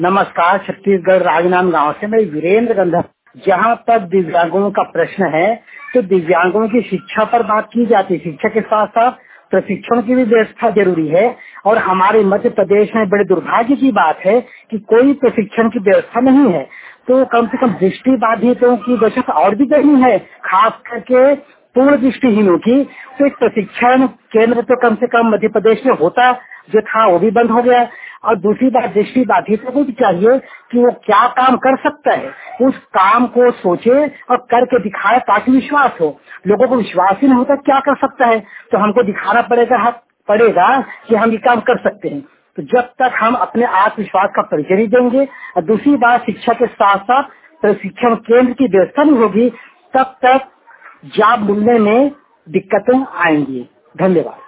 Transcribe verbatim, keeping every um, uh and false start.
नमस्कार, छत्तीसगढ़ राजनांदगांव से मैं वीरेंद्र गंधर। जहाँ तक दिव्यांगों का प्रश्न है तो दिव्यांगों की शिक्षा पर बात की जाती है। शिक्षा के साथ साथ प्रशिक्षण की भी व्यवस्था जरूरी है और हमारे मध्य प्रदेश में बड़े दुर्भाग्य की बात है कि कोई प्रशिक्षण की व्यवस्था नहीं है। तो कम से कम दृष्टि बाधितों की दशा और भी गहरी है, खास करके पूर्ण दृष्टिहीनों की। तो एक प्रशिक्षण केंद्र तो कम से कम मध्य प्रदेश में होता जो था वो भी बंद हो गया। और दूसरी बात, दृष्टि बाधितों को भी चाहिए कि वो क्या काम कर सकता है, उस काम को सोचे और करके दिखाए ताकि विश्वास हो। लोगों को विश्वास ही नहीं होता क्या कर सकता है, तो हमको दिखाना पड़ेगा पड़ेगा कि हम ये काम कर सकते हैं। तो जब तक हम अपने आत्मविश्वास का परिचय नहीं देंगे और दूसरी बात शिक्षा के साथ साथ प्रशिक्षण केंद्र की व्यवस्था नहीं होगी, तब तक जॉब मिलने में दिक्कतें आएंगी। धन्यवाद।